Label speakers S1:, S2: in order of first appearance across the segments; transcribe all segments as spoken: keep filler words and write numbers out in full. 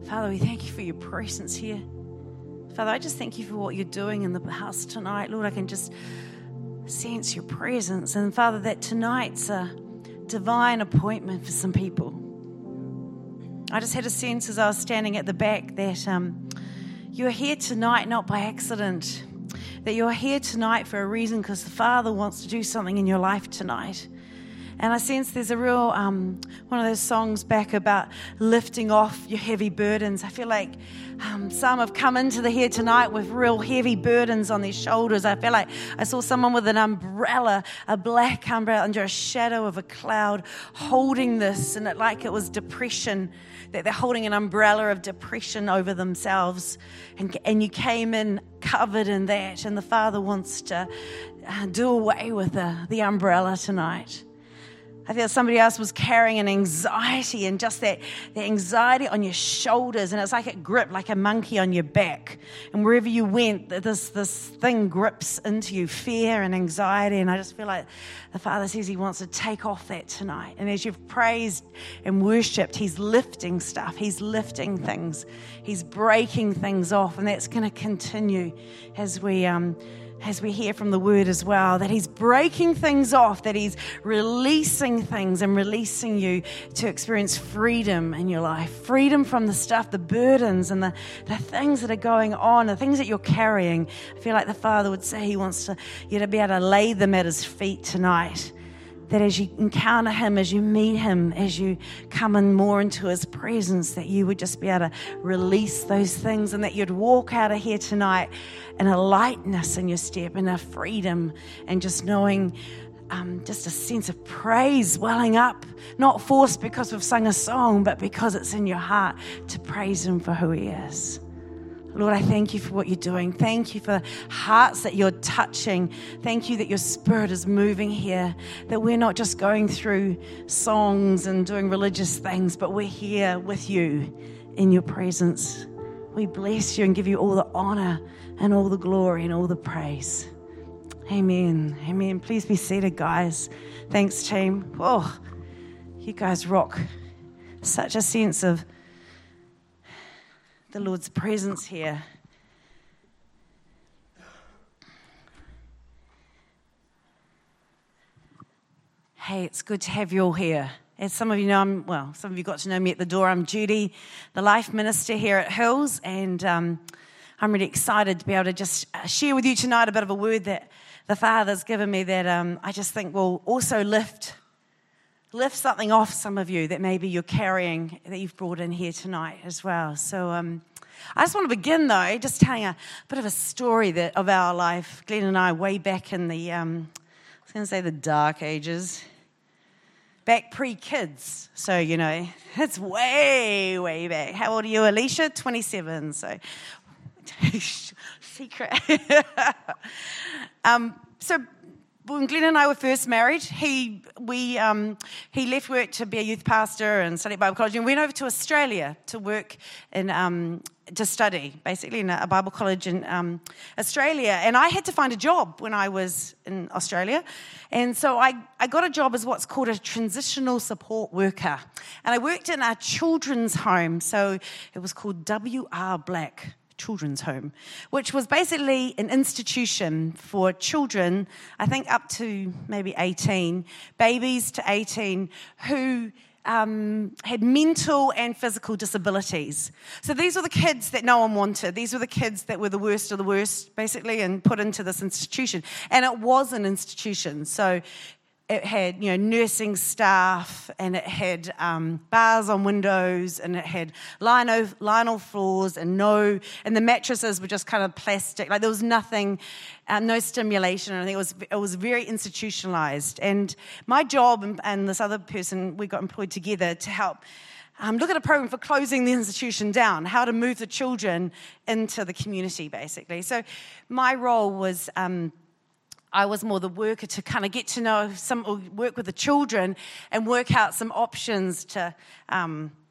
S1: Father, we thank you for your presence here. Father, I just thank you for what you're doing in the house tonight. Lord, I can just sense your presence. And Father, that tonight's a divine appointment for some people. I just had a sense as I was standing at the back that um, you're here tonight not by accident, that you're here tonight for a reason because the Father wants to do something in your life tonight. And I sense there's a real, um, one of those songs back about lifting off your heavy burdens. I feel like um, some have come into the here tonight with real heavy burdens on their shoulders. I feel like I saw someone with an umbrella, a black umbrella under a shadow of a cloud holding this, and it like it was depression, that they're holding an umbrella of depression over themselves. And, and you came in covered in that, and the Father wants to uh, do away with the, the umbrella tonight. I feel somebody else was carrying an anxiety and just that, that anxiety on your shoulders, and it's like it gripped like a monkey on your back. And wherever you went, this, this thing grips into you, fear and anxiety. And I just feel like the Father says he wants to take off that tonight. And as you've praised and worshipped, he's lifting stuff. He's lifting things. He's breaking things off. And that's going to continue as we... um. as we hear from the word as well, that he's breaking things off, that he's releasing things and releasing you to experience freedom in your life, freedom from the stuff, the burdens and the, the things that are going on, the things that you're carrying. I feel like the Father would say he wants to, you to be able to lay them at his feet tonight. That as you encounter him, as you meet him, as you come in more into his presence, that you would just be able to release those things, and that you'd walk out of here tonight in a lightness in your step, in a freedom, and just knowing um, just a sense of praise welling up, not forced because we've sung a song, but because it's in your heart to praise him for who he is. Lord, I thank you for what you're doing. Thank you for hearts that you're touching. Thank you that your Spirit is moving here, that we're not just going through songs and doing religious things, but we're here with you in your presence. We bless you and give you all the honor and all the glory and all the praise. Amen. Amen. Please be seated, guys. Thanks, team. Oh, you guys rock. Such a sense of the Lord's presence here. Hey, it's good to have you all here. As some of you know, I'm, well, some of you got to know me at the door. I'm Judy, the Life Minister here at Hills, and um, I'm really excited to be able to just share with you tonight a bit of a word that the Father's given me that um, I just think will also lift lift something off some of you that maybe you're carrying, that you've brought in here tonight as well. So um, I just want to begin, though, just telling a bit of a story that of our life. Glenn and I, way back in the, um, I was going to say the dark ages, back pre-kids. So, you know, it's way, way back. How old are you, Alicia? twenty-seven, so secret. um, so... When Glenn and I were first married, he we um, he left work to be a youth pastor and study at Bible college, and went over to Australia to work in um, to study, basically in a Bible college in um, Australia. And I had to find a job when I was in Australia, and so I, I got a job as what's called a transitional support worker, and I worked in a children's home. So it was called W R Black Children's Home, which was basically an institution for children, I think up to maybe eighteen, babies to eighteen, who um, had mental and physical disabilities. So these were the kids that no one wanted. These were the kids that were the worst of the worst, basically, and put into this institution. And it was an institution, so it had, you know, nursing staff, and it had um, bars on windows, and it had lino, lino floors, and no, and the mattresses were just kind of plastic. Like there was nothing, um, no stimulation. I think it was it was very institutionalized. And my job and, and this other person, we got employed together to help um, look at a program for closing the institution down, how to move the children into the community, basically. So my role was. Um, I was more the worker to kind of get to know some, or work with the children and work out some options to um,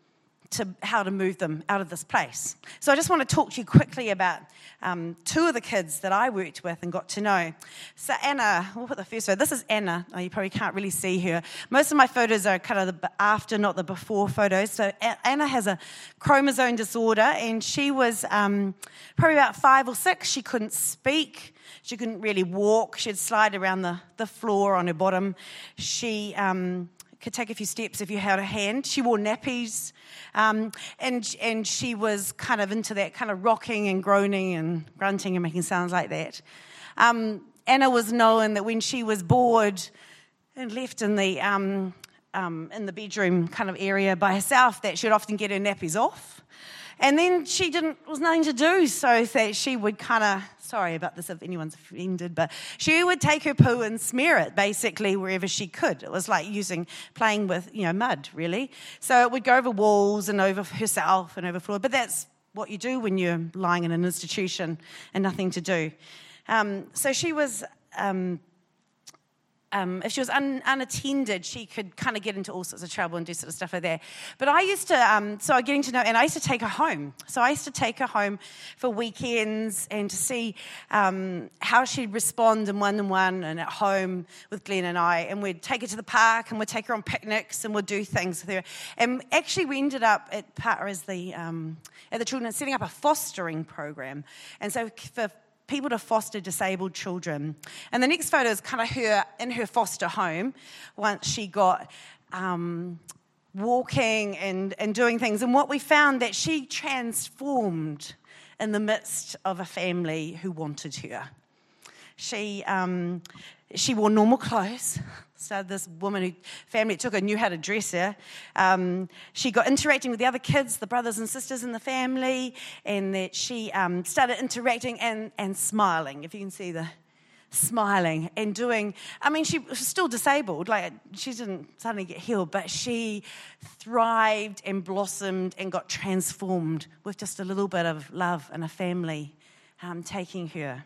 S1: to how to move them out of this place. So I just want to talk to you quickly about um, two of the kids that I worked with and got to know. So Anna, we'll put the first photo. This is Anna. Oh, you probably can't really see her. Most of my photos are kind of the after, not the before photos. So Anna has a chromosome disorder, and she was um, probably about five or six. She couldn't speak. She couldn't really walk. She'd slide around the, the floor on her bottom. She... Um, could take a few steps if you held her hand. She wore nappies, um, and and she was kind of into that kind of rocking and groaning and grunting and making sounds like that. Um, Anna was known that when she was bored and left in the um, um, in the bedroom kind of area by herself, that she'd often get her nappies off. And then she didn't, there was nothing to do, so that she would kind of, sorry about this if anyone's offended, but she would take her poo and smear it basically wherever she could. It was like using, playing with, you know, mud, really. So it would go over walls and over herself and over floor, but that's what you do when you're lying in an institution and nothing to do. Um, so she was... Um, Um, if she was un, unattended, she could kind of get into all sorts of trouble and do sort of stuff like that. But I used to, um, so getting to know, and I used to take her home. So I used to take her home for weekends and to see um, how she'd respond in one-on-one and at home with Glenn and I. And we'd take her to the park and we'd take her on picnics and we'd do things with her. And actually we ended up at part as the um, at the children setting up a fostering program. And so for people to foster disabled children. And the next photo is kind of her in her foster home once she got um, walking and, and doing things. And what we found that she transformed in the midst of a family who wanted her. She um, she wore normal clothes. So this woman who family took her knew how to dress her. Um, she got interacting with the other kids, the brothers and sisters in the family, and that she um, started interacting and, and smiling. If you can see the smiling and doing. I mean, she was still disabled. Like she didn't suddenly get healed, but she thrived and blossomed and got transformed with just a little bit of love and a family um, taking her.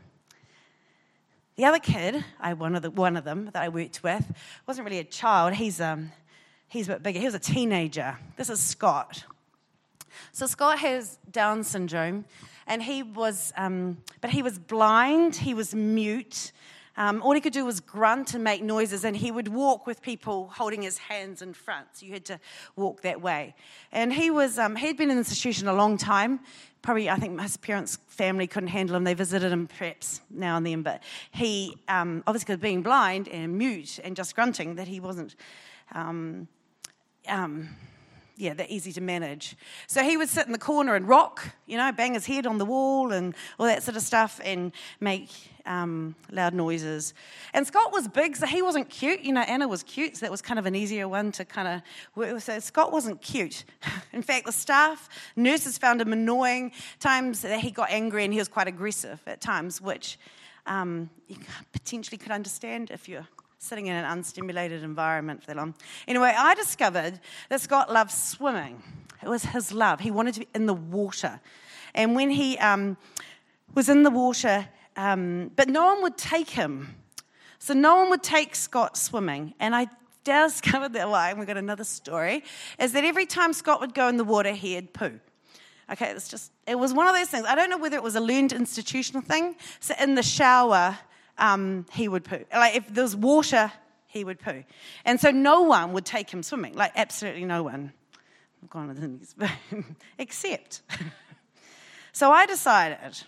S1: The other kid, I one of the one of them that I worked with, wasn't really a child. He's um he's a bit bigger. He was a teenager. This is Scott. So Scott has Down syndrome, and he was um but he was blind. He was mute. Um, all he could do was grunt and make noises, and he would walk with people holding his hands in front. So you had to walk that way. And he was um, he'd been in the institution a long time. Probably, I think his parents' family couldn't handle him. They visited him perhaps now and then, but he, um, obviously being blind and mute and just grunting, that he wasn't, um, um, yeah, that easy to manage. So he would sit in the corner and rock, you know, bang his head on the wall and all that sort of stuff and make um, loud noises. And Scott was big, so he wasn't cute. You know, Anna was cute, so that was kind of an easier one to kind of work with. So Scott wasn't cute. In fact, the staff, nurses found him annoying. Times that he got angry and he was quite aggressive at times, which um, you potentially could understand if you're sitting in an unstimulated environment for that long. Anyway, I discovered that Scott loved swimming. It was his love. He wanted to be in the water. And when he um, was in the water, um, but no one would take him. So no one would take Scott swimming. And I discovered that, well, we've got another story, is that every time Scott would go in the water, he'd poo. Okay, it's just, it was one of those things. I don't know whether it was a learned institutional thing. So in the shower, Um, he would poo. Like if there was water, he would poo. And so no one would take him swimming. Like absolutely no one. I've gone with things, except. So I decided,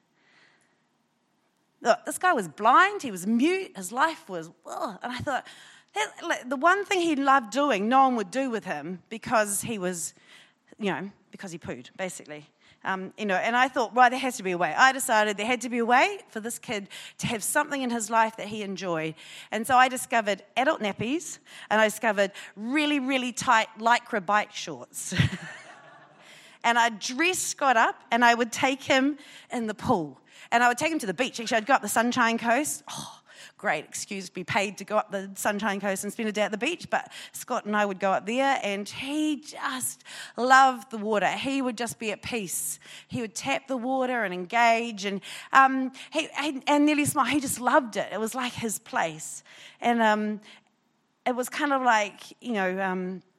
S1: look, this guy was blind. He was mute. His life was, ugh. And I thought, that, like, the one thing he loved doing, no one would do with him because he was, you know, because he pooed, basically. Um, you know, and I thought, well, there has to be a way. I decided there had to be a way for this kid to have something in his life that he enjoyed. And so I discovered adult nappies, and I discovered really, really tight Lycra bike shorts. And I'd dress Scott up, and I would take him in the pool. And I would take him to the beach. Actually, I'd go up the Sunshine Coast. Oh, great excuse to be paid to go up the Sunshine Coast and spend a day at the beach, but Scott and I would go up there, and he just loved the water. He would just be at peace. He would tap the water and engage, and um, he and nearly smile. He just loved it. It was like his place, and um, it was kind of like, you know, um,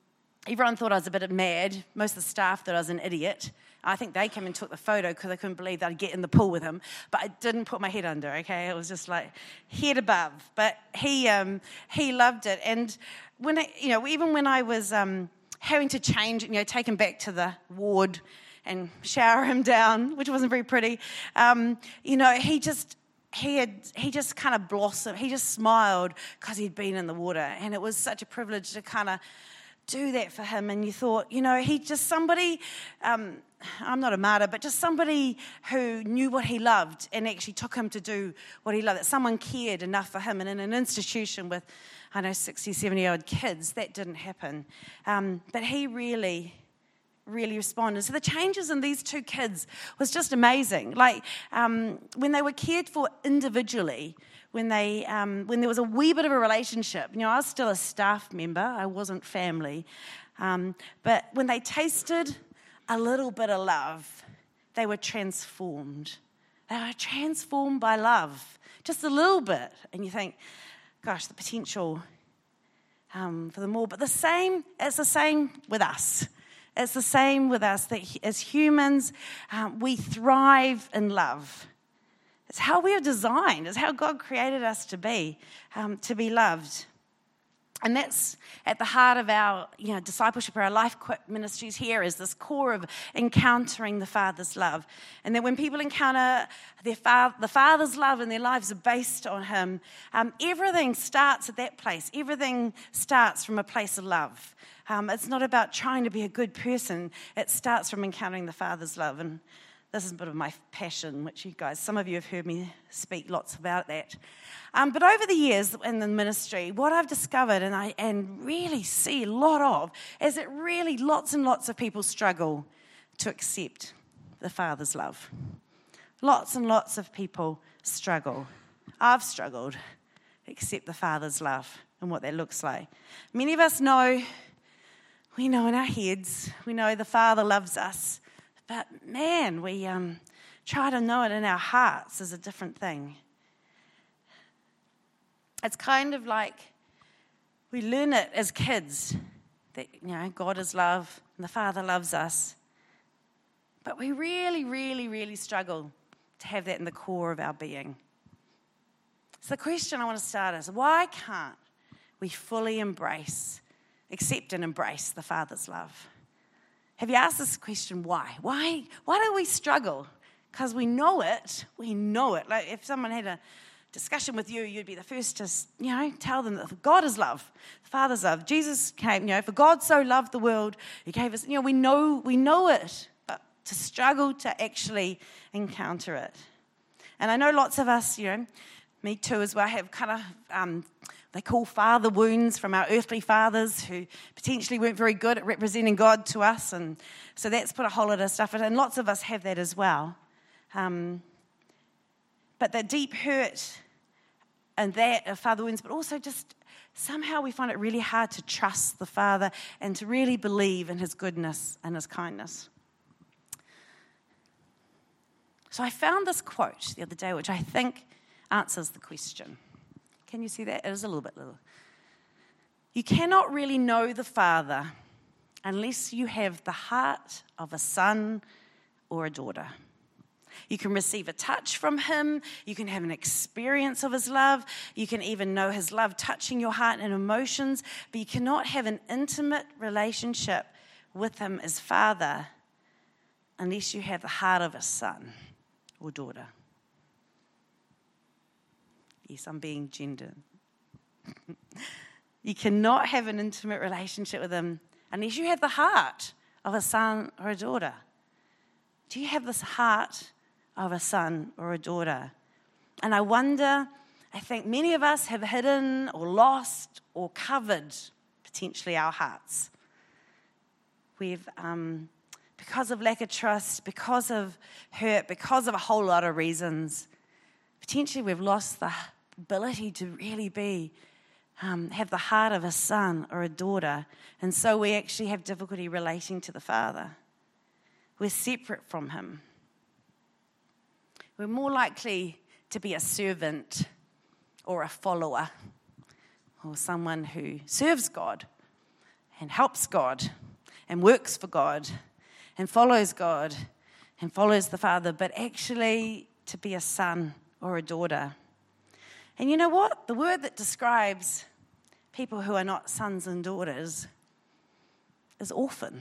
S1: everyone thought I was a bit mad. Most of the staff thought I was an idiot. I think they came and took the photo because they couldn't believe that I'd get in the pool with him. But I didn't put my head under, okay? It was just like head above. But he um, he loved it. And when I, you know, even when I was um, having to change, you know, take him back to the ward and shower him down, which wasn't very pretty, um, you know, he just he had he just kind of blossomed. He just smiled because he'd been in the water, and it was such a privilege to kind of do that for him. And you thought, you know, he just somebody, um, I'm not a martyr, but just somebody who knew what he loved and actually took him to do what he loved, that someone cared enough for him. And in an institution with, I know, sixty, seventy-odd kids, that didn't happen. Um, but he really, really responded. So the changes in these two kids was just amazing. Like um, when they were cared for individually, when they, um, when there was a wee bit of a relationship. You know, I was still a staff member. I wasn't family. Um, but when they tasted a little bit of love, they were transformed. They were transformed by love, just a little bit. And you think, gosh, the potential um, for them all. But the same, it's the same with us. It's the same with us, that as humans, um, we thrive in love. It's how we are designed. It's how God created us to be, um, to be loved. And that's at the heart of our, you know, discipleship, or our life quit ministries here, is this core of encountering the Father's love. And that when people encounter their fa- the Father's love and their lives are based on Him, um, everything starts at that place. Everything starts from a place of love. Um, it's not about trying to be a good person. It starts from encountering the Father's love. And this is a bit of my passion, which you guys, some of you have heard me speak lots about that. Um, but over the years in the ministry, what I've discovered and I and really see a lot of is that really lots and lots of people struggle to accept the Father's love. Lots and lots of people struggle. I've struggled to accept the Father's love and what that looks like. Many of us know, we know in our heads, we know the Father loves us. But man, we um, try to know it in our hearts is a different thing. It's kind of like we learn it as kids, that, you know, God is love and the Father loves us. But we really, really, really struggle to have that in the core of our being. So the question I want to start is, why can't we fully embrace, accept and embrace the Father's love? Have you asked this question, why? Why Why do we struggle? Because we know it. We know it. Like if someone had a discussion with you, you'd be the first to, you know, tell them that God is love, the Father's love. Jesus came, you know, for God so loved the world, He gave us, you know, we know, we know it, but to struggle to actually encounter it. And I know lots of us, you know, me too as well, have kind of, um, they call father wounds from our earthly fathers who potentially weren't very good at representing God to us. And so that's put a whole lot of stuff in. And lots of us have that as well. Um, but the deep hurt and that of father wounds, but also just somehow we find it really hard to trust the Father and to really believe in His goodness and His kindness. So I found this quote the other day, which I think answers the question. Can you see that? It is a little bit little. You cannot really know the Father unless you have the heart of a son or a daughter. You can receive a touch from Him. You can have an experience of His love. You can even know His love touching your heart and emotions, but you cannot have an intimate relationship with Him as Father unless you have the heart of a son or daughter. Yes, I'm being gendered. You cannot have an intimate relationship with Him unless you have the heart of a son or a daughter. Do you have this heart of a son or a daughter? And I wonder, I think many of us have hidden or lost or covered potentially our hearts. We've, um, because of lack of trust, because of hurt, because of a whole lot of reasons, potentially we've lost the ability to really be, um, have the heart of a son or a daughter. And so we actually have difficulty relating to the Father. We're separate from Him. We're more likely to be a servant or a follower or someone who serves God and helps God and works for God and follows God and follows the Father, but actually to be a son or a daughter. And you know what? The word that describes people who are not sons and daughters is orphan.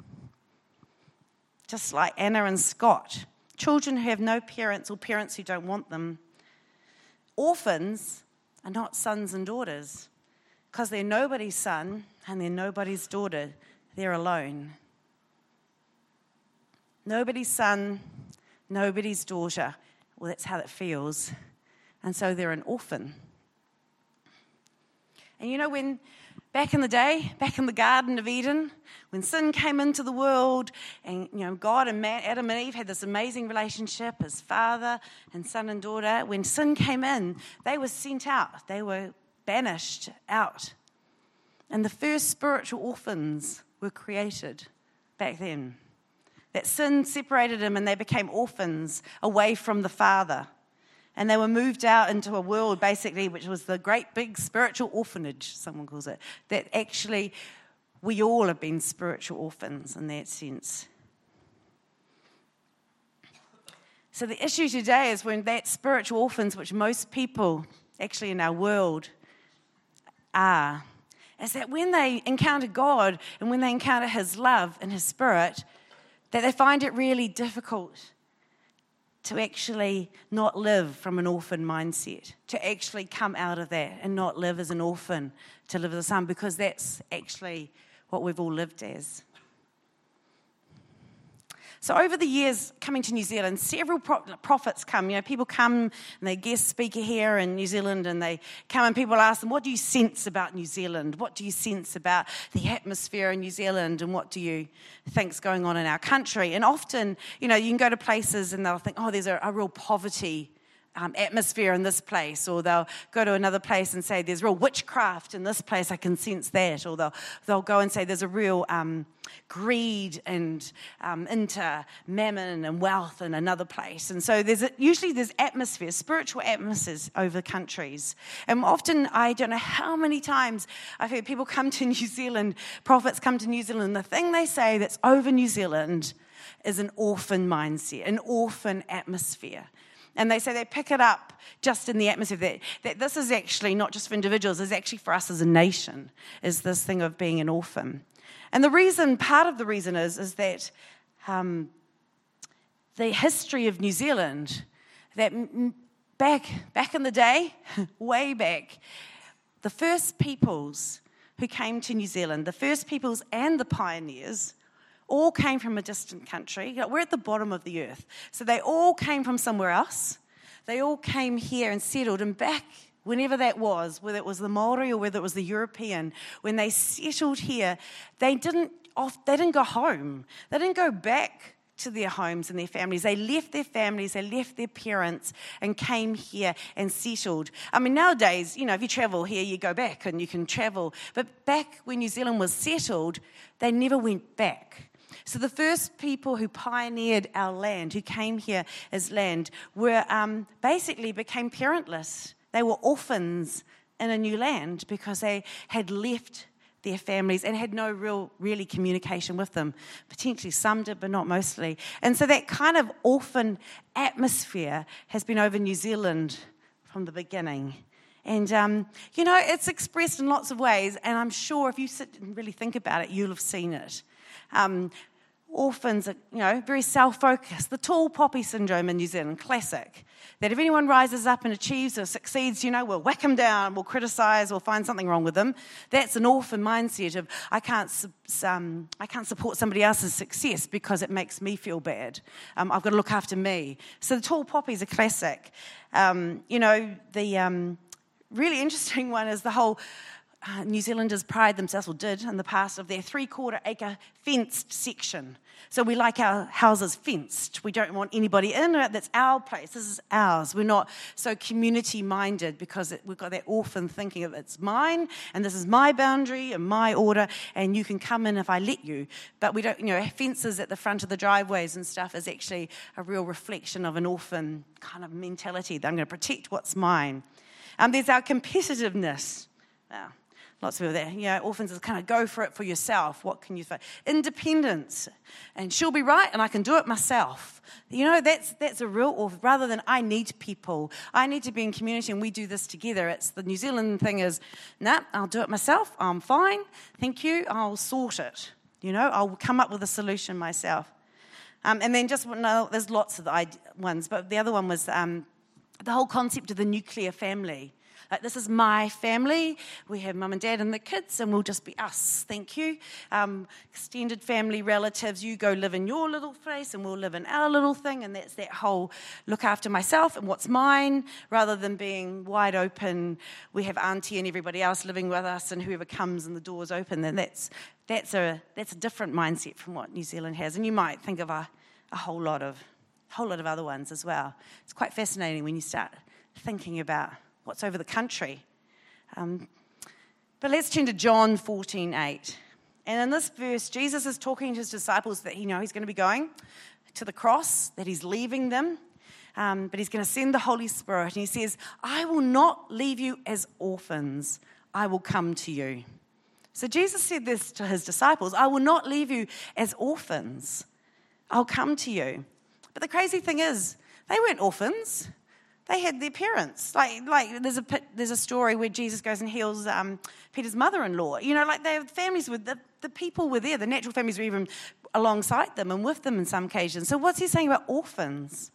S1: Just like Anna and Scott, children who have no parents or parents who don't want them. Orphans are not sons and daughters because they're nobody's son and they're nobody's daughter. They're alone. Nobody's son, nobody's daughter. Well, that's how it feels. And so they're an orphan. And you know, when back in the day, back in the Garden of Eden, when sin came into the world and, you know, God and man, Adam and Eve had this amazing relationship as father and son and daughter. When sin came in, they were sent out. They were banished out. And the first spiritual orphans were created back then. That sin separated them and they became orphans away from the Father. And they were moved out into a world, basically, which was the great big spiritual orphanage, someone calls it, that actually we all have been spiritual orphans in that sense. So the issue today is when that spiritual orphans, which most people actually in our world are, is that when they encounter God and when they encounter His love and His Spirit, that they find it really difficult to actually not live from an orphan mindset, to actually come out of that and not live as an orphan, to live as a son, because that's actually what we've all lived as. So over the years, coming to New Zealand, several prophets come. You know, people come and they guest speaker here in New Zealand, and they come and people ask them, what do you sense about New Zealand? What do you sense about the atmosphere in New Zealand? And what do you think's going on in our country? And often, you know, you can go to places and they'll think, oh, there's a, a real poverty Um, atmosphere in this place, or they'll go to another place and say there's real witchcraft in this place, I can sense that, or they'll they'll go and say there's a real um, greed and um, into mammon and wealth in another place. And so there's a, usually there's atmosphere, spiritual atmospheres over countries. And often, I don't know how many times I've heard people come to New Zealand, prophets come to New Zealand, the thing they say that's over New Zealand is an orphan mindset, an orphan atmosphere. And they say they pick it up just in the atmosphere, that, that this is actually not just for individuals, it's actually for us as a nation, is this thing of being an orphan. And the reason, part of the reason is, is that um, the history of New Zealand, that back, back in the day, way back, the first peoples who came to New Zealand, the first peoples and the pioneers, all came from a distant country. We're at the bottom of the earth. So they all came from somewhere else. They all came here and settled. And back, whenever that was, whether it was the Māori or whether it was the European, when they settled here, they didn't off, they didn't go home. They didn't go back to their homes and their families. They left their families, they left their parents and came here and settled. I mean, nowadays, you know, if you travel here, you go back and you can travel. But back when New Zealand was settled, they never went back. So the first people who pioneered our land, who came here as land, were um, basically became parentless. They were orphans in a new land because they had left their families and had no real, really communication with them. Potentially some did, but not mostly. And so that kind of orphan atmosphere has been over New Zealand from the beginning. And, um, you know, it's expressed in lots of ways, and I'm sure if you sit and really think about it, you'll have seen it. Um, Orphans are, you know, very self-focused. The tall poppy syndrome in New Zealand, classic. That if anyone rises up and achieves or succeeds, you know, we'll whack them down, we'll criticise, we'll find something wrong with them. That's an orphan mindset of, I can't um, I can't support somebody else's success because it makes me feel bad. Um, I've got to look after me. So the tall poppies are classic. Um, you know, the um, really interesting one is the whole... Uh, New Zealanders pride themselves, or did in the past, of their three-quarter acre fenced section. So we like our houses fenced. We don't want anybody in. That's our place. This is ours. We're not so community-minded because it, we've got that orphan thinking of it's mine, and this is my boundary and my order, and you can come in if I let you. But we don't, you know, fences at the front of the driveways and stuff is actually a real reflection of an orphan kind of mentality that I'm going to protect what's mine. Um, there's our competitiveness. Wow. Lots of people there. You know, orphans is kind of go for it for yourself. What can you say? Independence. And she'll be right and I can do it myself. You know, that's that's a real orphan. Rather than I need people. I need to be in community and we do this together. It's the New Zealand thing is, nah, I'll do it myself. I'm fine. Thank you. I'll sort it. You know, I'll come up with a solution myself. Um, and then just, no, there's lots of the ones. But the other one was um, the whole concept of the nuclear family. Like, this is my family. We have mum and dad and the kids, and we'll just be us. Thank you. Um, extended family, relatives, you go live in your little place, and we'll live in our little thing. And that's that whole look after myself and what's mine, rather than being wide open. We have auntie and everybody else living with us, and whoever comes and the door's open. Then that's that's a that's a different mindset from what New Zealand has. And you might think of a, a whole lot of a whole lot of other ones as well. It's quite fascinating when you start thinking about what's over the country. Um, but let's turn to John fourteen eight. And in this verse, Jesus is talking to his disciples that he know he's going to be going to the cross, that he's leaving them, um, but he's going to send the Holy Spirit. And he says, I will not leave you as orphans. I will come to you. So Jesus said this to his disciples, I will not leave you as orphans. I'll come to you. But the crazy thing is, they weren't orphans. They had their parents. Like, like there's a there's a story where Jesus goes and heals um, Peter's mother-in-law. You know, like their families were, the, the people were there. The natural families were even alongside them and with them in some occasions. So what's he saying about orphans?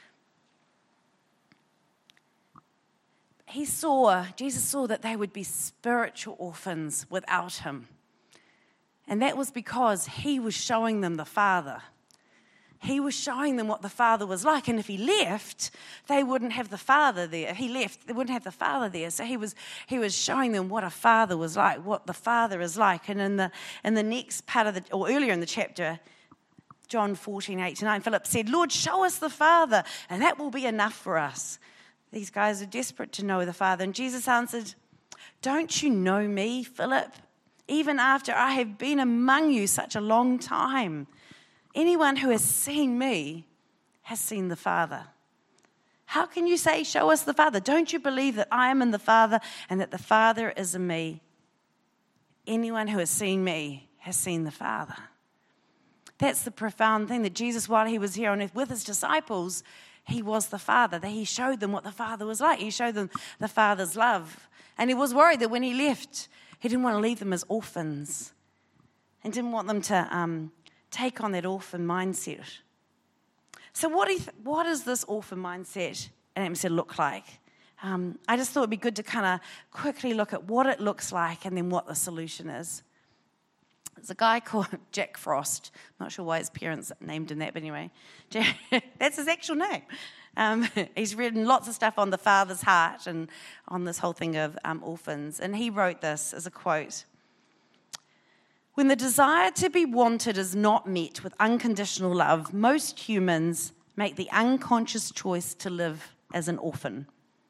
S1: He saw, Jesus saw that they would be spiritual orphans without him. And that was because he was showing them the Father. He was showing them what the Father was like. And if he left, they wouldn't have the Father there. If he left, they wouldn't have the Father there. So he was he was showing them what a father was like, what the Father is like. And in the in the next part of the, or earlier in the chapter, John fourteen, eight to nine, Philip said, Lord, show us the Father, and that will be enough for us. These guys are desperate to know the Father. And Jesus answered, don't you know me, Philip? Even after I have been among you such a long time. Anyone who has seen me has seen the Father. How can you say, show us the Father? Don't you believe that I am in the Father and that the Father is in me? Anyone who has seen me has seen the Father. That's the profound thing, that Jesus, while he was here on earth with his disciples, he was the Father, that he showed them what the Father was like. He showed them the Father's love. And he was worried that when he left, he didn't want to leave them as orphans and didn't want them to um, take on that orphan mindset. So what, do you th- what does this orphan mindset and atmosphere look like? Um, I just thought it'd be good to kind of quickly look at what it looks like and then what the solution is. There's a guy called Jack Frost. I'm not sure why his parents named him that, but anyway, Jack, that's his actual name. Um, he's written lots of stuff on the Father's heart and on this whole thing of um, orphans. And he wrote this as a quote. When the desire to be wanted is not met with unconditional love, most humans make the unconscious choice to live as an orphan.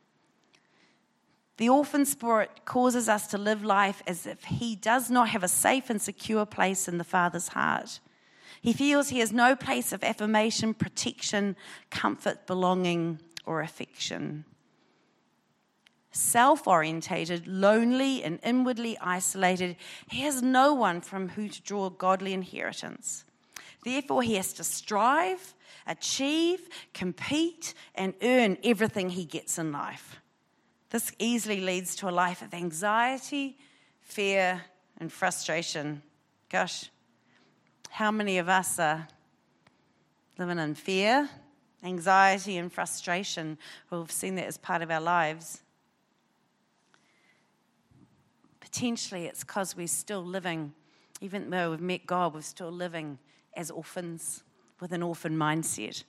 S1: The orphan spirit causes us to live life as if he does not have a safe and secure place in the Father's heart. He feels he has no place of affirmation, protection, comfort, belonging, or affection. Self-orientated, lonely, and inwardly isolated, he has no one from whom to draw godly inheritance. Therefore, he has to strive, achieve, compete, and earn everything he gets in life. This easily leads to a life of anxiety, fear, and frustration. Gosh, how many of us are living in fear, anxiety, and frustration? Well, we've seen that as part of our lives. Potentially it's because we're still living, even though we've met God, we're still living as orphans with an orphan mindset.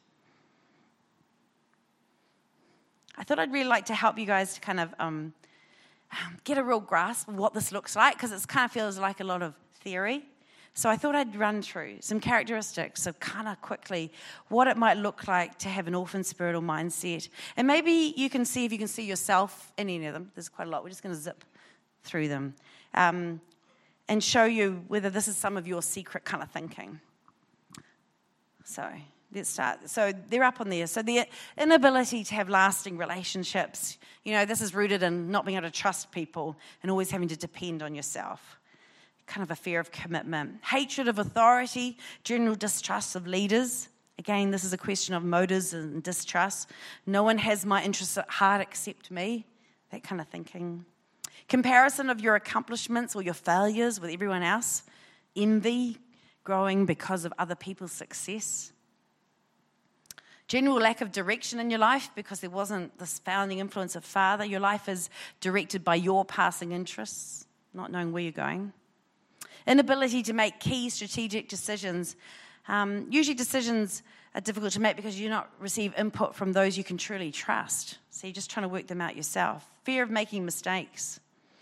S1: I thought I'd really like to help you guys to kind of um, get a real grasp of what this looks like, because it kind of feels like a lot of theory. So I thought I'd run through some characteristics of kind of quickly what it might look like to have an orphan spirit or mindset. And maybe you can see if you can see yourself in any of them. There's quite a lot. We're just going to zip through them um, and show you whether this is some of your secret kind of thinking. So Let's start. So they're up on there. So the inability to have lasting relationships, you know, this is rooted in not being able to trust people and always having to depend on yourself. Kind of a fear of commitment. Hatred of authority, general distrust of leaders. Again, this is a question of motives and distrust. No one has my interests at heart except me. That kind of thinking. Comparison of your accomplishments or your failures with everyone else. Envy, growing because of other people's success. General lack of direction in your life because there wasn't this founding influence of Father. Your life is directed by your passing interests, not knowing where you're going. Inability to make key strategic decisions. Um, usually decisions are difficult to make because you not receive input from those you can truly trust. So you're just trying to work them out yourself. Fear of making mistakes.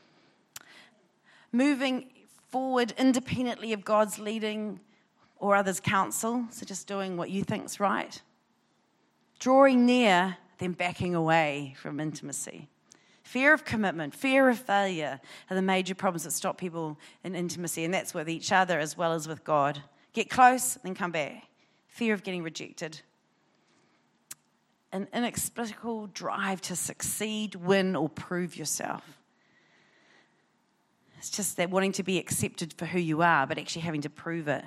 S1: Moving forward independently of God's leading or others' counsel. So just doing what you think's right. Drawing near, then backing away from intimacy. Fear of commitment, fear of failure are the major problems that stop people in intimacy, and that's with each other as well as with God. Get close, then come back. Fear of getting rejected. An inexplicable drive to succeed, win, or prove yourself. It's just that wanting to be accepted for who you are, but actually having to prove it.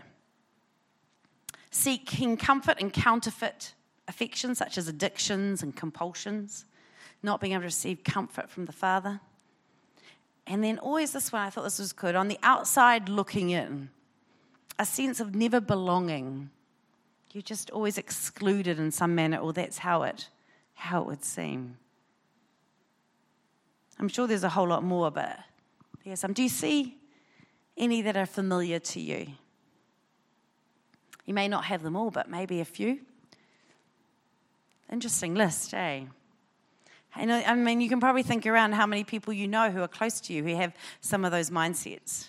S1: Seeking comfort in counterfeit affections such as addictions and compulsions, not being able to receive comfort from the Father. And then always this one, I thought this was good, on the outside looking in, a sense of never belonging. You're just always excluded in some manner, or that's how it, how it would seem. I'm sure there's a whole lot more, but there's some. Do you see any that are familiar to you? You may not have them all, but maybe a few. Interesting list, eh? I mean, you can probably think around how many people you know who are close to you who have some of those mindsets.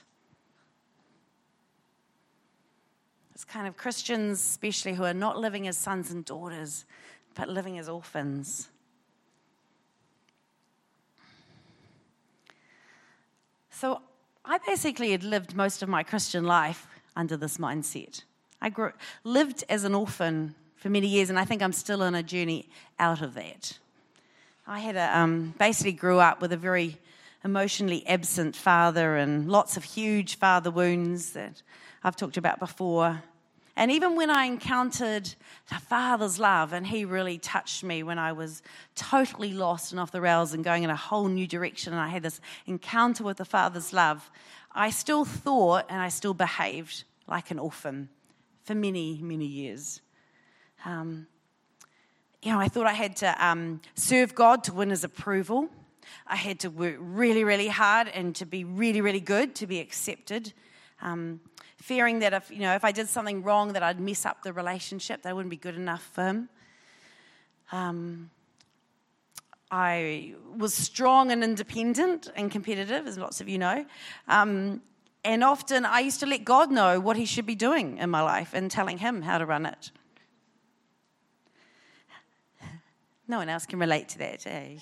S1: It's kind of Christians, especially, who are not living as sons and daughters, but living as orphans. So I basically had lived most of my Christian life under this mindset. I grew, lived as an orphan for many years, and I think I'm still on a journey out of that. I had a, um, basically grew up with a very emotionally absent father and lots of huge father wounds that I've talked about before. And even when I encountered the Father's love, and he really touched me when I was totally lost and off the rails and going in a whole new direction, and I had this encounter with the Father's love, I still thought and I still behaved like an orphan for many, many years. Um, you know, I thought I had to um, serve God to win his approval. I had to work really, really hard and to be really, really good to be accepted. Um, fearing that if, you know, if I did something wrong, that I'd mess up the relationship, that I wouldn't be good enough for him. Um, I was strong and independent and competitive, as lots of you know. Um, and often I used to let God know what he should be doing in my life and telling him how to run it. No one else can relate to that, eh?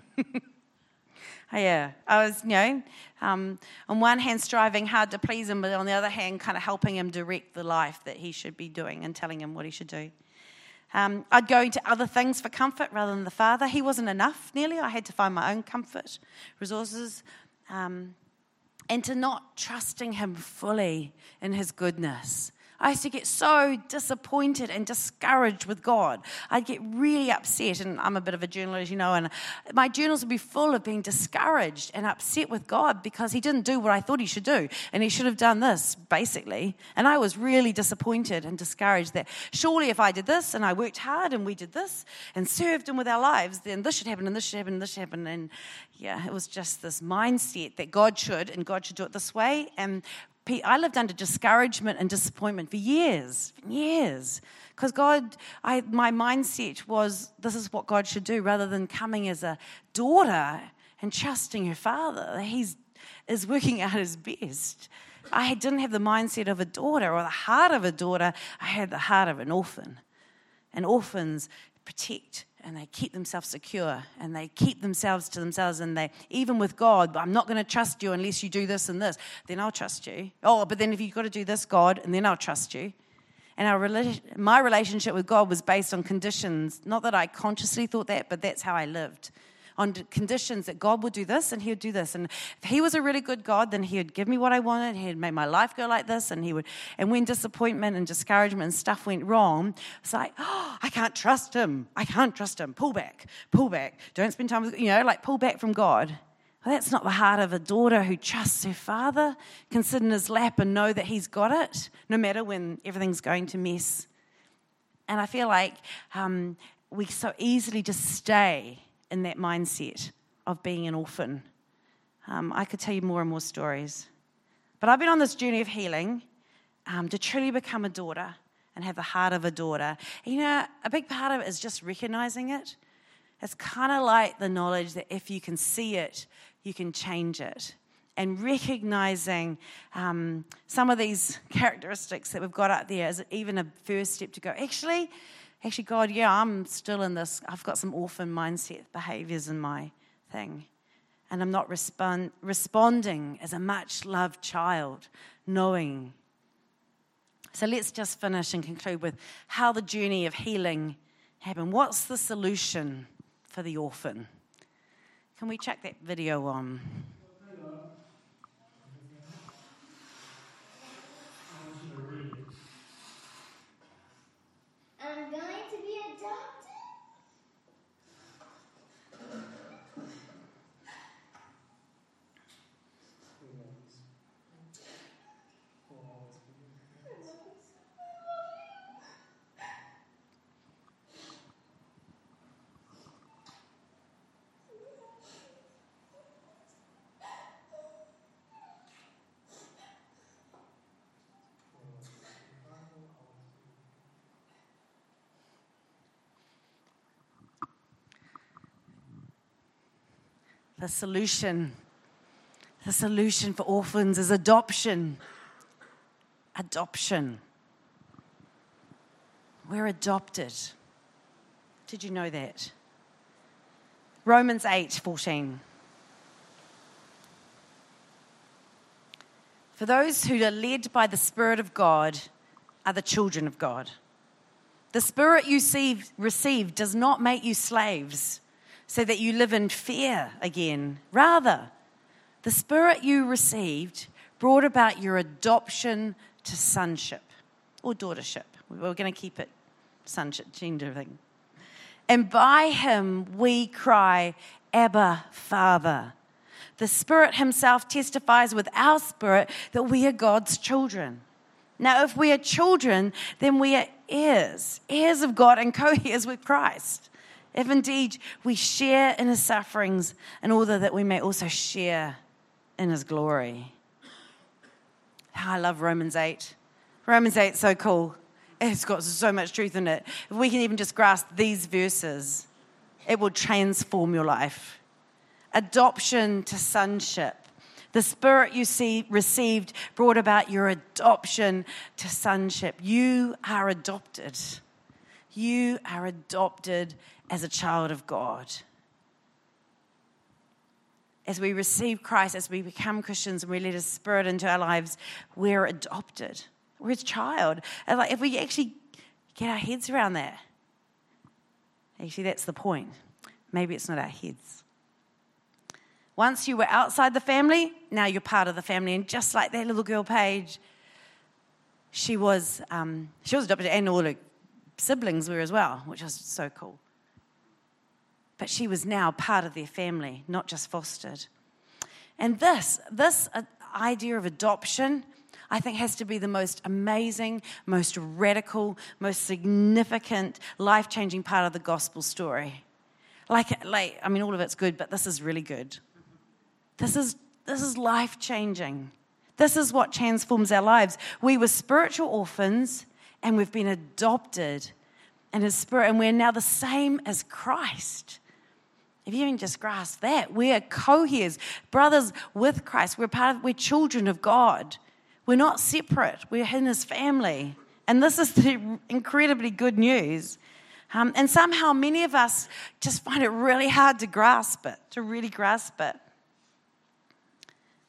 S1: Yeah, I was, you know, um, on one hand striving hard to please him, but on the other hand kind of helping him direct the life that he should be doing and telling him what he should do. Um, I'd go into other things for comfort rather than the Father. He wasn't enough, nearly. I had to find my own comfort, resources, um, and to not trusting him fully in his goodness. I used to get so disappointed and discouraged with God. I'd get really upset, and I'm a bit of a journaler, as you know, and my journals would be full of being discouraged and upset with God because he didn't do what I thought he should do, and he should have done this, basically. And I was really disappointed and discouraged that surely if I did this, and I worked hard, and we did this, and served him with our lives, then this should happen, and this should happen, and this should happen. And yeah, it was just this mindset that God should, and God should do it this way, and I lived under discouragement and disappointment for years, years. Because God, I, my mindset was, this is what God should do, rather than coming as a daughter and trusting her Father that He is working out His best. I didn't have the mindset of a daughter or the heart of a daughter. I had the heart of an orphan. And orphans protect and they keep themselves secure and they keep themselves to themselves, and they, even with God, I'm not going to trust you unless you do this and this, then I'll trust you. Oh, but then if you've got to do this, God, and then I'll trust you. And our rela- my relationship with God was based on conditions. Not that I consciously thought that, but that's how I lived. On conditions that God would do this and he would do this. And if he was a really good God, then he would give me what I wanted. He'd make my life go like this. And he would, and when disappointment and discouragement and stuff went wrong, it's like, oh, I can't trust him. I can't trust him. Pull back, pull back. Don't spend time with, you know, like pull back from God. Well, that's not the heart of a daughter who trusts her father, can sit in his lap and know that he's got it, no matter when everything's going to mess. And I feel like um, we so easily just stay in that mindset of being an orphan. Um, I could tell you more and more stories. But I've been on this journey of healing um, to truly become a daughter and have the heart of a daughter. And, you know, a big part of it is just recognizing it. It's kind of like the knowledge that if you can see it, you can change it. And recognizing um, some of these characteristics that we've got out there is even a first step to go, actually, Actually, God, yeah, I'm still in this. I've got some orphan mindset behaviors in my thing. And I'm not respond, responding as a much-loved child, knowing. So let's just finish and conclude with how the journey of healing happened. What's the solution for the orphan? Can we check that video on?
S2: I'm going to be adopted.
S1: The solution, the solution for orphans is adoption. Adoption. We're adopted. Did you know that? Romans eight fourteen. For those who are led by the Spirit of God are the children of God. The Spirit you receive does not make you slaves, so that you live in fear again. Rather, the Spirit you received brought about your adoption to sonship or daughtership. We're going to keep it sonship, gender thing. And by him we cry, Abba, Father. The Spirit himself testifies with our spirit that we are God's children. Now, if we are children, then we are heirs, heirs of God and co-heirs with Christ. If indeed we share in his sufferings, in order that we may also share in his glory. Oh, I love Romans eight. Romans eight is so cool. It's got so much truth in it. If we can even just grasp these verses, it will transform your life. Adoption to sonship. The Spirit you see received brought about your adoption to sonship. You are adopted. You are adopted as a child of God. As we receive Christ, as we become Christians and we let his Spirit into our lives, we're adopted. We're his child. And like if we actually get our heads around that, actually that's the point. Maybe it's not our heads. Once you were outside the family, now you're part of the family. And just like that little girl, Paige, she was um, she was adopted, and all her siblings were as well, which was so cool. But she was now part of their family, not just fostered. And this, this idea of adoption, I think, has to be the most amazing, most radical, most significant, life-changing part of the gospel story. Like, like, I mean, all of it's good, but this is really good. This is this is life-changing. This is what transforms our lives. We were spiritual orphans, and we've been adopted in his Spirit, and we're now the same as Christ. If you even just grasp that, we are co-heirs, brothers with Christ. We're part of, we're children of God. We're not separate. We're in his family. And this is the incredibly good news. Um, and somehow many of us just find it really hard to grasp it, to really grasp it.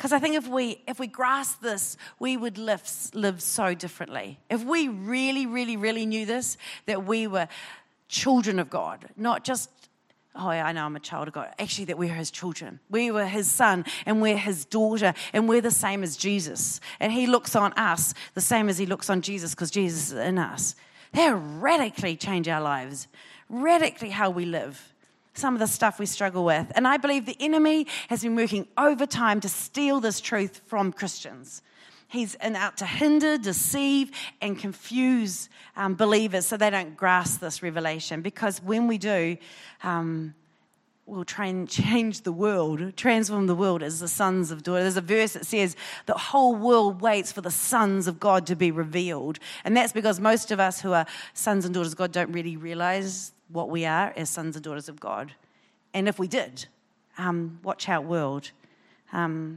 S1: Because I think if we if we grasp this, we would live, live so differently. If we really, really, really knew this, that we were children of God, not just, oh, yeah, I know I'm a child of God. Actually, that we're his children. We were his son and we're his daughter and we're the same as Jesus. And he looks on us the same as he looks on Jesus because Jesus is in us. That radically change our lives, radically how we live. Some of the stuff we struggle with. And I believe the enemy has been working overtime to steal this truth from Christians. He's out to hinder, deceive, and confuse um, believers so they don't grasp this revelation. Because when we do, um, we'll try and change the world, transform the world as the sons of God. There's a verse that says the whole world waits for the sons of God to be revealed. And that's because most of us who are sons and daughters of God don't really realize what we are as sons and daughters of God. And if we did, um, watch out world. Um,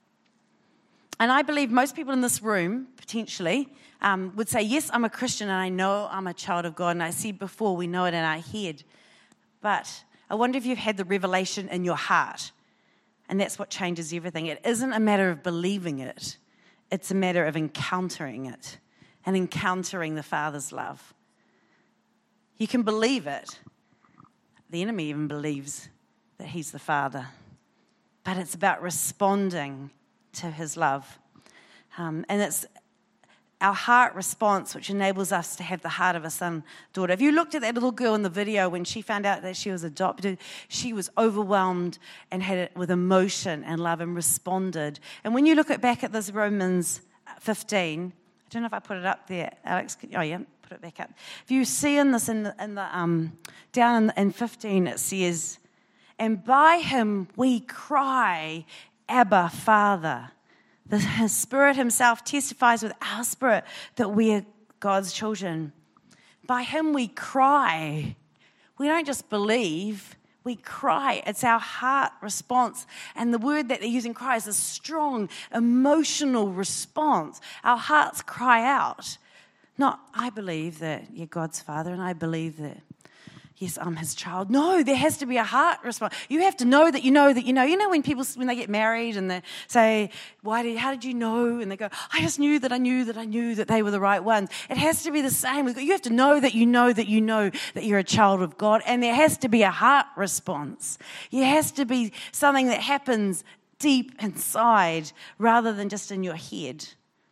S1: and I believe most people in this room, potentially, um, would say, yes, I'm a Christian and I know I'm a child of God. And I said before, we know it in our head. But I wonder if you've had the revelation in your heart. And that's what changes everything. It isn't a matter of believing it. It's a matter of encountering it and encountering the Father's love. You can believe it. The enemy even believes that he's the Father. But it's about responding to his love. Um, and it's our heart response which enables us to have the heart of a son, daughter. If you looked at that little girl in the video when she found out that she was adopted, she was overwhelmed and had it with emotion and love and responded. And when you look at back at this Romans fifteen, I don't know if I put it up there, Alex. Oh, yeah. It back up. If you see in this in the, in the um down in, in fifteen, it says, "And by him we cry, Abba, Father." The his Spirit himself testifies with our spirit that we are God's children. By him we cry. We don't just believe. We cry. It's our heart response. And the word that they're using, cry, is a strong emotional response. Our hearts cry out. Not, I believe that you're God's Father, and I believe that, yes, I'm his child. No, there has to be a heart response. You have to know that you know that you know. You know when people, when they get married and they say, "Why did, how did you know?" And they go, "I just knew that I knew that I knew that they were the right ones." It has to be the same. You have to know that you know that you know that you're a child of God, and there has to be a heart response. There has to be something that happens deep inside rather than just in your head.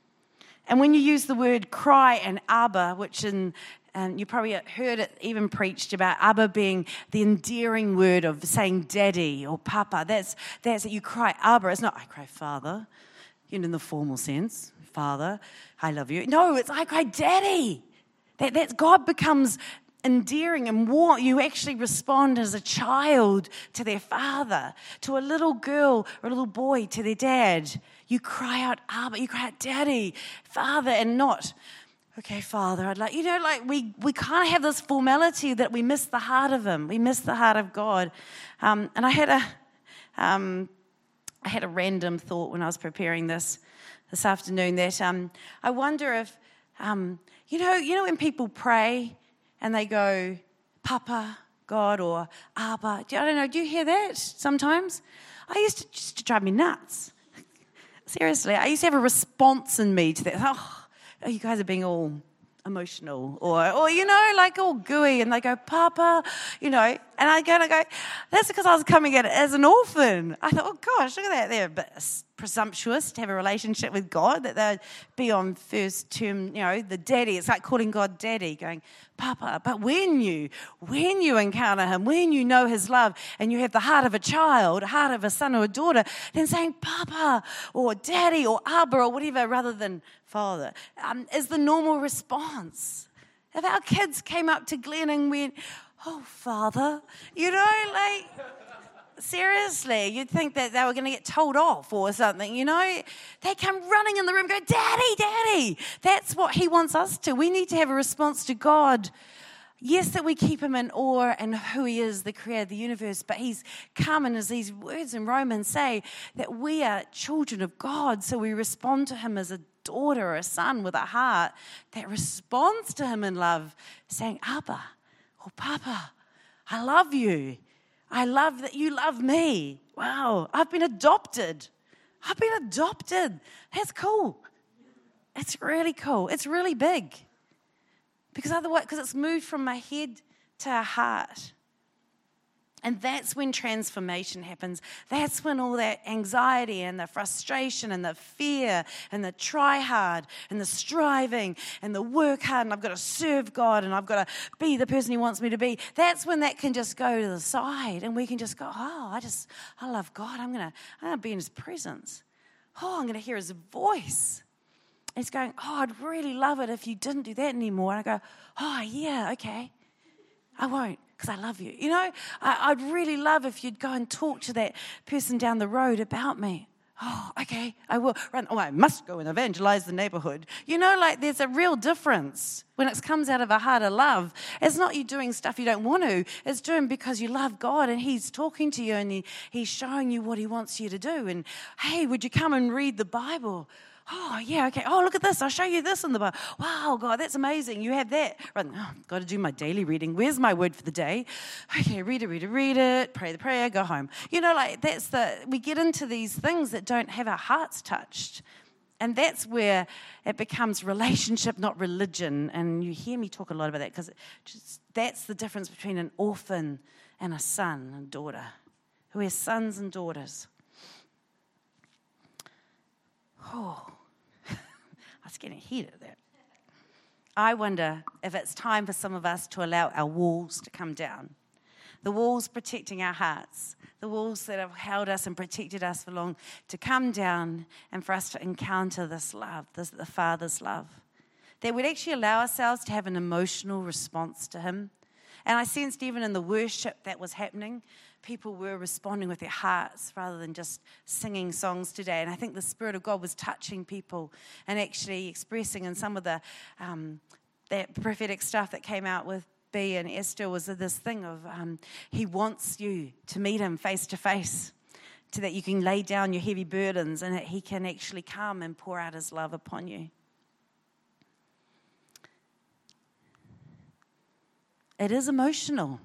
S1: And when you use the word cry and Abba, which in, and you probably heard it even preached about Abba being the endearing word of saying daddy or papa. That's that's it. You cry Abba. It's not I cry Father, you know, in the formal sense. Father, I love you. No, it's I cry daddy. That that's God becomes endearing and warm. You actually respond as a child to their father, to a little girl or a little boy to their dad. You cry out, Abba, you cry out, Daddy, Father, and not, okay, Father, I'd like, you know, like we, we kind of have this formality that we miss the heart of him. We miss the heart of God. Um, and I had a, um, I had a random thought when I was preparing this, this afternoon that um, I wonder if, um, you know, you know when people pray and they go, Papa, God, or Abba, I don't know, do you hear that sometimes? I used to, just to drive me nuts. Seriously, I used to have a response in me to that. Oh, oh, you guys are being all emotional or, or, you know, like all gooey. And they go, Papa, you know. And I go, and I go, that's because I was coming at it as an orphan. I thought, oh, gosh, look at that. They're a bit presumptuous to have a relationship with God, that they'd be on first term, you know, the daddy. It's like calling God daddy, going, Papa. But when you, when you encounter him, when you know his love and you have the heart of a child, heart of a son or a daughter, then saying Papa or daddy or Abba or whatever rather than Father um, is the normal response. If our kids came up to Glenn and went, oh, Father, you know, like, seriously, you'd think that they were going to get told off or something, you know. They come running in the room, go, Daddy, Daddy. That's what he wants us to. We need to have a response to God. Yes, that we keep him in awe and who he is, the creator of the universe, but he's come, and as these words in Romans say, that we are children of God, so we respond to him as a daughter or a son with a heart that responds to him in love, saying, Abba, or Papa, I love you. I love that you love me. Wow, I've been adopted. I've been adopted. That's cool. It's really cool. It's really big. Because otherwise, because it's moved from my head to our heart. And that's when transformation happens. That's when all that anxiety and the frustration and the fear and the try hard and the striving and the work hard and I've got to serve God and I've got to be the person He wants me to be. That's when that can just go to the side and we can just go, oh, I just, I love God. I'm going to, I'm going to be in His presence. Oh, I'm going to hear His voice. He's going, oh, I'd really love it if you didn't do that anymore. And I go, oh, yeah, okay. I won't. Because I love you. You know, I, I'd really love if you'd go and talk to that person down the road about me. Oh, okay, I will. Run. Oh, I must go and evangelize the neighborhood. You know, like there's a real difference when it comes out of a heart of love. It's not you doing stuff you don't want to. It's doing because you love God and He's talking to you and he, He's showing you what He wants you to do. And, hey, would you come and read the Bible? Oh, yeah, okay. Oh, look at this. I'll show you this in the Bible. Wow, God, that's amazing. You have that. Right, oh, got to do my daily reading. Where's my word for the day? Okay, read it, read it, read it. Pray the prayer, go home. You know, like that's the, we get into these things that don't have our hearts touched. And that's where it becomes relationship, not religion. And you hear me talk a lot about that because that's the difference between an orphan and a son and daughter. Who are sons and daughters. Oh. I was getting heated at that. I wonder if it's time for some of us to allow our walls to come down. The walls protecting our hearts, the walls that have held us and protected us for long, to come down and for us to encounter this love, this, the Father's love. That we'd actually allow ourselves to have an emotional response to Him. And I sensed even in the worship that was happening, people were responding with their hearts rather than just singing songs today. And I think the Spirit of God was touching people and actually expressing in some of the um, that prophetic stuff that came out with B and Esther was this thing of um, He wants you to meet Him face to face, so that you can lay down your heavy burdens and that He can actually come and pour out His love upon you. It is emotional.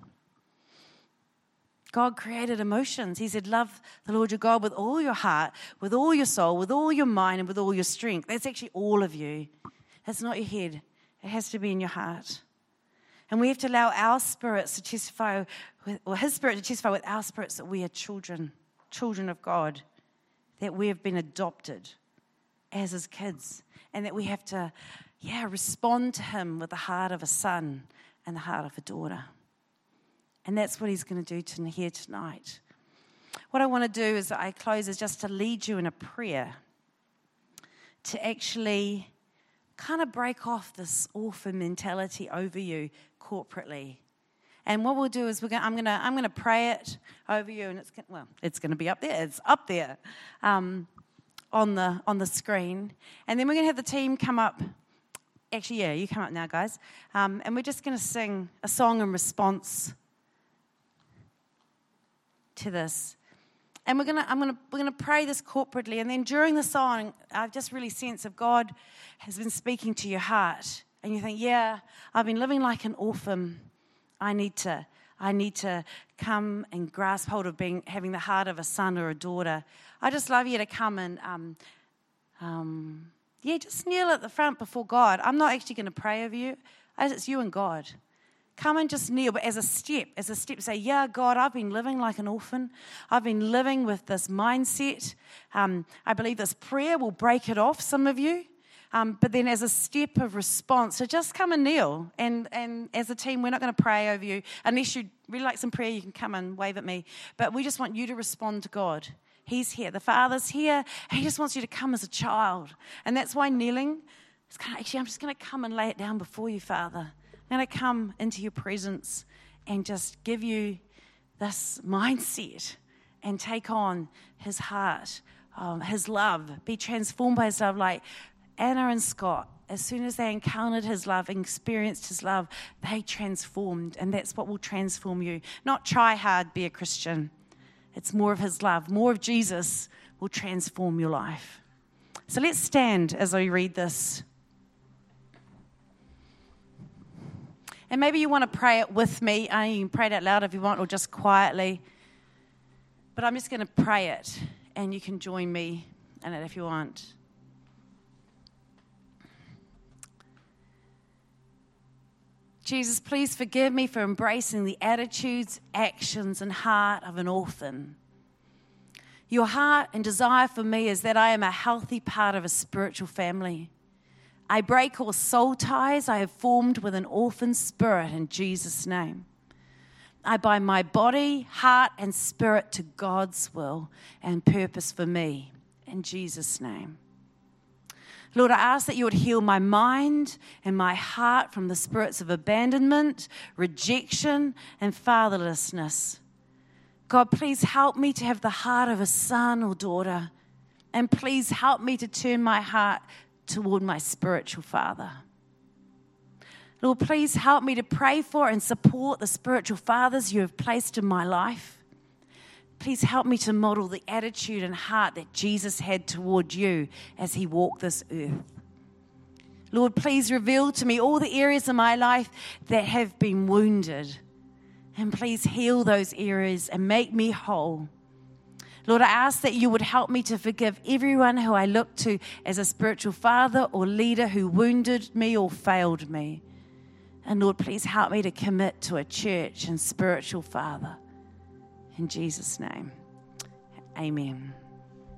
S1: God created emotions. He said, love the Lord your God with all your heart, with all your soul, with all your mind, and with all your strength. That's actually all of you. It's not your head. It has to be in your heart. And we have to allow our spirits to testify, with, or His Spirit to testify with our spirits that we are children, children of God, that we have been adopted as His kids, and that we have to, yeah, respond to Him with the heart of a son and the heart of a daughter. And that's what He's going to do to here tonight. What I want to do as I close is just to lead you in a prayer to actually kind of break off this orphan mentality over you corporately. And what we'll do is we're going. I'm going to. I'm going to pray it over you, and it's well. It's going to be up there. It's up there, um, on the on the screen. And then we're going to have the team come up. Actually, yeah, you come up now, guys. Um, and we're just going to sing a song in response to this, and we're gonna. I'm gonna. We're gonna pray this corporately, and then during the song, I've just really sensed if God has been speaking to your heart, and you think, "Yeah, I've been living like an orphan. I need to. I need to come and grasp hold of being having the heart of a son or a daughter." I just love you to come and, um, um, yeah, just kneel at the front before God. I'm not actually going to pray over you. It's you and God. Come and just kneel, but as a step, as a step, say, yeah, God, I've been living like an orphan. I've been living with this mindset. Um, I believe this prayer will break it off, some of you. Um, but then as a step of response, so just come and kneel. And, and as a team, we're not going to pray over you. Unless you really like some prayer, you can come and wave at me. But we just want you to respond to God. He's here. The Father's here. He just wants you to come as a child. And that's why kneeling is kind of, actually, I'm just going to come and lay it down before you, Father. I'm going to come into your presence and just give you this mindset and take on His heart, um, His love, be transformed by His love. Like Anna and Scott, as soon as they encountered His love, experienced His love, they transformed, and that's what will transform you. Not try hard, be a Christian. It's more of His love. More of Jesus will transform your life. So let's stand as I read this. And maybe you want to pray it with me. Uh, you can pray it out loud if you want, or just quietly. But I'm just going to pray it, and you can join me. in it if you want. Jesus, please forgive me for embracing the attitudes, actions, and heart of an orphan. Your heart and desire for me is that I am a healthy part of a spiritual family. I break all soul ties I have formed with an orphan spirit in Jesus' name. I bind my body, heart, and spirit to God's will and purpose for me in Jesus' name. Lord, I ask that you would heal my mind and my heart from the spirits of abandonment, rejection, and fatherlessness. God, please help me to have the heart of a son or daughter, and please help me to turn my heart toward my spiritual father. Lord, please help me to pray for and support the spiritual fathers you have placed in my life. Please help me to model the attitude and heart that Jesus had toward you as he walked this earth. Lord, please reveal to me all the areas of my life that have been wounded. And please heal those areas and make me whole. Lord, I ask that you would help me to forgive everyone who I look to as a spiritual father or leader who wounded me or failed me. And Lord, please help me to commit to a church and spiritual father. In Jesus' name, amen.